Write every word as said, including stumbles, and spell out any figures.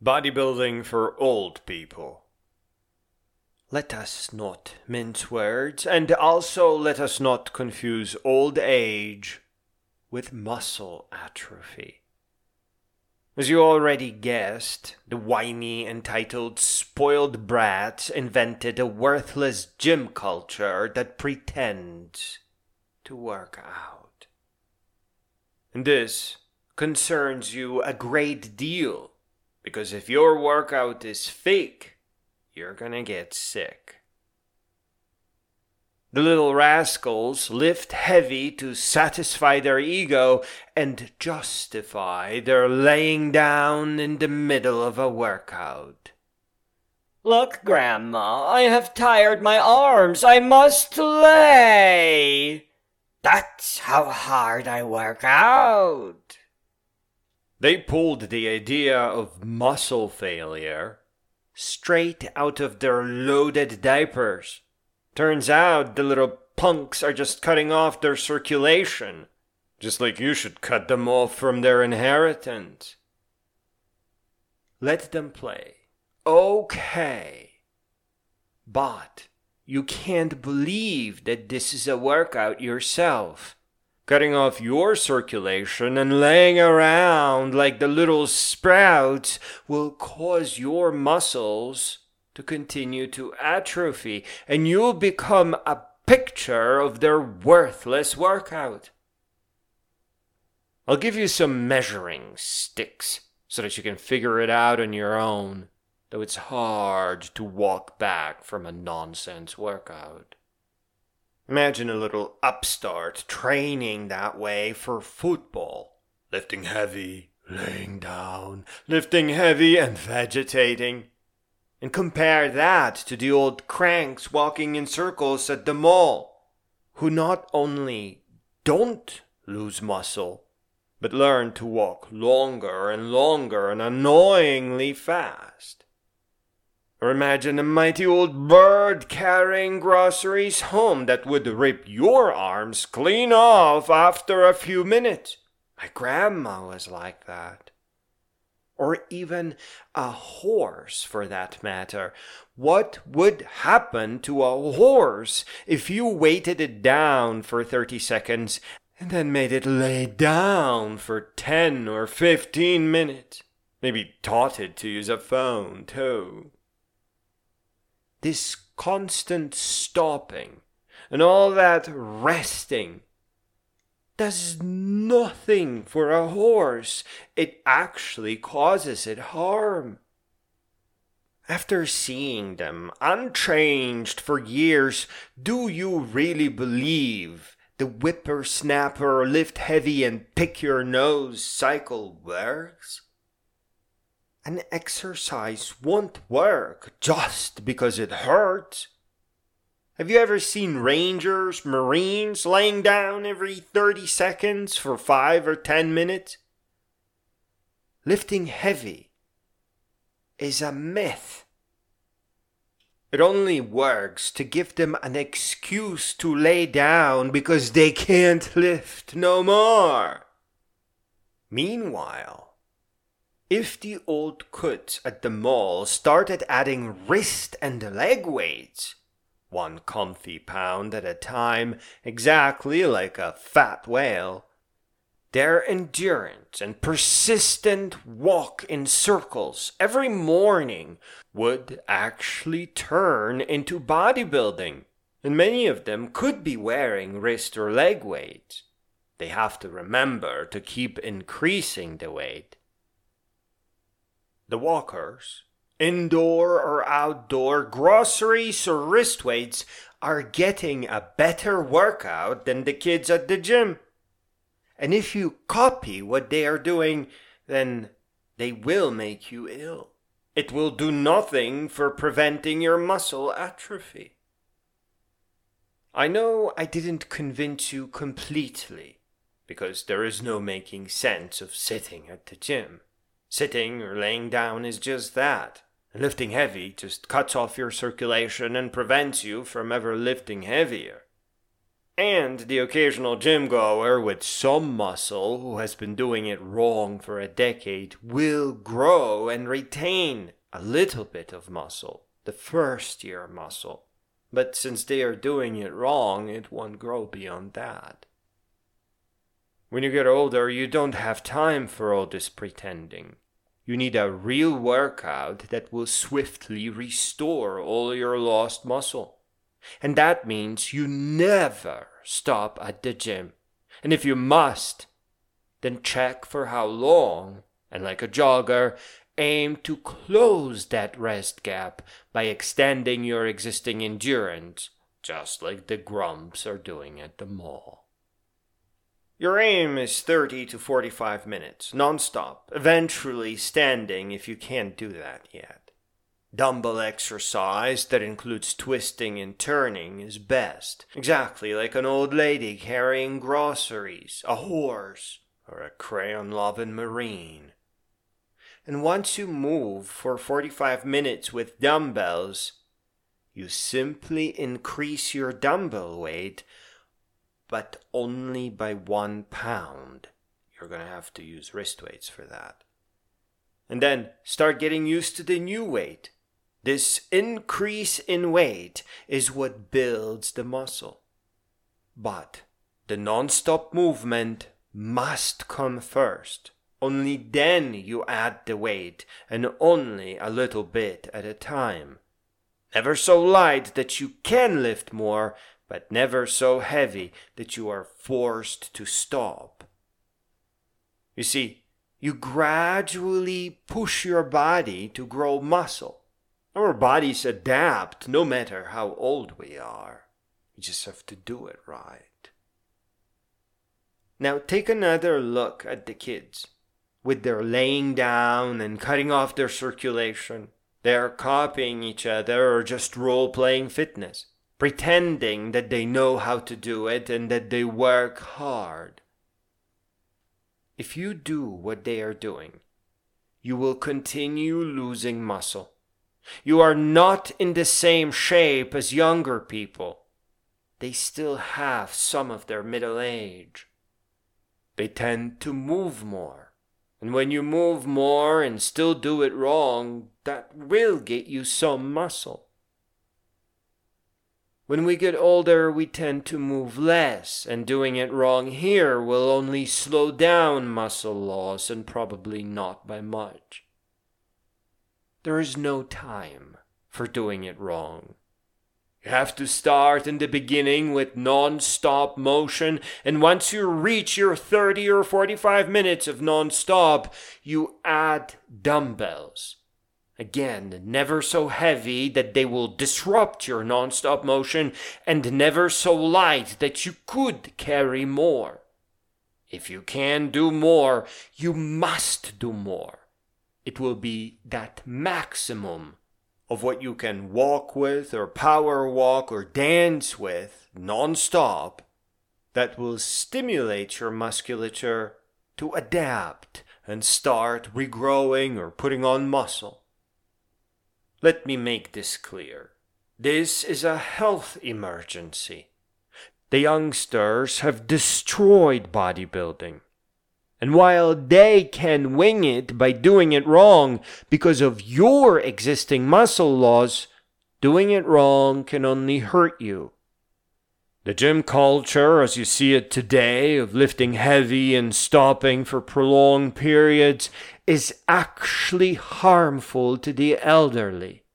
Bodybuilding for old people. Let us not mince words, and also let us not confuse old age with muscle atrophy. As you already guessed, the whiny, entitled, spoiled brats invented a worthless gym culture that pretends to work out. And this concerns you a great deal, because if your workout is fake, you're gonna get sick. The little rascals lift heavy to satisfy their ego and justify their laying down in the middle of a workout. Look, Grandma, I have tired my arms. I must lay. That's how hard I work out. They pulled the idea of muscle failure straight out of their loaded diapers. Turns out the little punks are just cutting off their circulation, just like you should cut them off from their inheritance. Let them play. Okay. But you can't believe that this is a workout yourself. Cutting off your circulation and laying around like the little sprouts will cause your muscles to continue to atrophy, and you'll become a picture of their worthless workout. I'll give you some measuring sticks so that you can figure it out on your own, though it's hard to walk back from a nonsense workout. Imagine a little upstart training that way for football, lifting heavy, laying down, lifting heavy and vegetating. And compare that to the old cranks walking in circles at the mall, who not only don't lose muscle, but learn to walk longer and longer and annoyingly fast. Or imagine a mighty old bird carrying groceries home that would rip your arms clean off after a few minutes. My grandma was like that. Or even a horse, for that matter. What would happen to a horse if you weighted it down for thirty seconds and then made it lay down for ten or fifteen minutes? Maybe taught it to use a phone, too. This constant stopping and all that resting does nothing for a horse. It actually causes it harm. After seeing them unchanged for years, do you really believe the whippersnapper lift heavy and pick your nose cycle works? An exercise won't work just because it hurts. Have you ever seen Rangers, Marines laying down every thirty seconds for five or ten minutes? Lifting heavy is a myth. It only works to give them an excuse to lay down because they can't lift no more. Meanwhile, if the old cuts at the mall started adding wrist and leg weights, one comfy pound at a time, exactly like a fat whale, their endurance and persistent walk in circles every morning would actually turn into bodybuilding, and many of them could be wearing wrist or leg weights. They have to remember to keep increasing the weight. The walkers, indoor or outdoor, groceries or wrist weights, are getting a better workout than the kids at the gym. And if you copy what they are doing, then they will make you ill. It will do nothing for preventing your muscle atrophy. I know I didn't convince you completely, because there is no making sense of sitting at the gym. Sitting or laying down is just that. Lifting heavy just cuts off your circulation and prevents you from ever lifting heavier. And the occasional gym goer with some muscle who has been doing it wrong for a decade will grow and retain a little bit of muscle, the first year muscle. But since they are doing it wrong, it won't grow beyond that. When you get older, you don't have time for all this pretending. You need a real workout that will swiftly restore all your lost muscle. And that means you never stop at the gym. And if you must, then check for how long, and like a jogger, aim to close that rest gap by extending your existing endurance, just like the grumps are doing at the mall. Your aim is thirty to forty-five minutes, non-stop, eventually standing if you can't do that yet. Dumbbell exercise that includes twisting and turning is best, exactly like an old lady carrying groceries, a horse, or a crayon-loving marine. And once you move for forty-five minutes with dumbbells, you simply increase your dumbbell weight, but only by one pound. You're going to have to use wrist weights for that. And then start getting used to the new weight. This increase in weight is what builds the muscle. But the non-stop movement must come first. Only then you add the weight, and only a little bit at a time. Never so light that you can lift more, but never so heavy that you are forced to stop. You see, you gradually push your body to grow muscle. Our bodies adapt no matter how old we are. We just have to do it right. Now take another look at the kids. With their laying down and cutting off their circulation, they are copying each other or just role-playing fitness, pretending that they know how to do it and that they work hard. If you do what they are doing, you will continue losing muscle. You are not in the same shape as younger people. They still have some of their middle age. They tend to move more. And when you move more and still do it wrong, that will get you some muscle. When we get older, we tend to move less, and doing it wrong here will only slow down muscle loss, and probably not by much. There is no time for doing it wrong. You have to start in the beginning with non-stop motion, and once you reach your thirty or forty-five minutes of non-stop, you add dumbbells. Again, never so heavy that they will disrupt your non-stop motion, and never so light that you could carry more. If you can do more, you must do more. It will be that maximum of what you can walk with or power walk or dance with non-stop that will stimulate your musculature to adapt and start regrowing or putting on muscle. Let me make this clear. This is a health emergency. The youngsters have destroyed bodybuilding. And while they can wing it by doing it wrong because of your existing muscle loss, doing it wrong can only hurt you. The gym culture, as you see it today, of lifting heavy and stopping for prolonged periods, is actually harmful to the elderly.